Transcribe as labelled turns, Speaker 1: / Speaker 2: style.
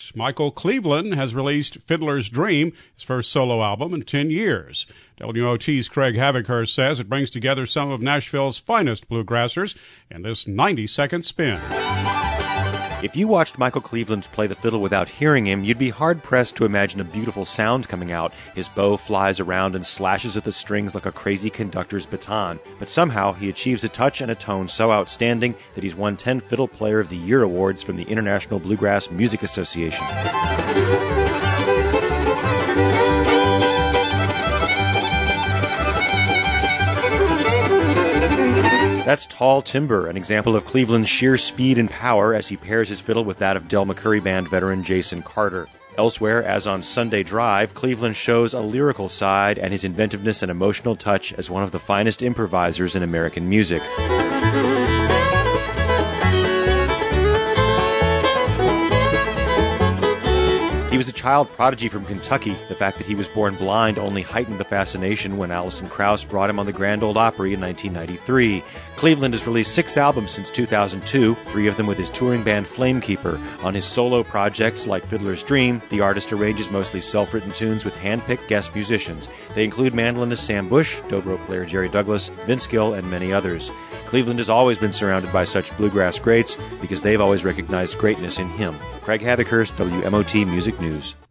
Speaker 1: next. Michael Cleveland has released Fiddler's Dream, his first solo album in 10 years. WOT's Craig Havikhurst says it brings together some of Nashville's finest bluegrassers in this 90-second spin.
Speaker 2: If you watched Michael Cleveland play the fiddle without hearing him, you'd be hard-pressed to imagine a beautiful sound coming out. His bow flies around and slashes at the strings like a crazy conductor's baton. But somehow he achieves a touch and a tone so outstanding that he's won 10 Fiddle Player of the Year awards from the International Bluegrass Music Association. That's Tall Timber, an example of Cleveland's sheer speed and power as he pairs his fiddle with that of Del McCoury Band veteran Jason Carter. Elsewhere, as on Sunday Drive, Cleveland shows a lyrical side and his inventiveness and emotional touch as one of the finest improvisers in American music. He was a child prodigy from Kentucky. The fact that he was born blind only heightened the fascination when Alison Krauss brought him on the Grand Ole Opry in 1993. Cleveland has released 6 albums since 2002, 3 of them with his touring band Flamekeeper. On his solo projects like Fiddler's Dream, the artist arranges mostly self-written tunes with hand-picked guest musicians. They include mandolinist Sam Bush, dobro player Jerry Douglas, Vince Gill, and many others. Cleveland has always been surrounded by such bluegrass greats because they've always recognized greatness in him. Craig Havikhurst, WMOT Music News.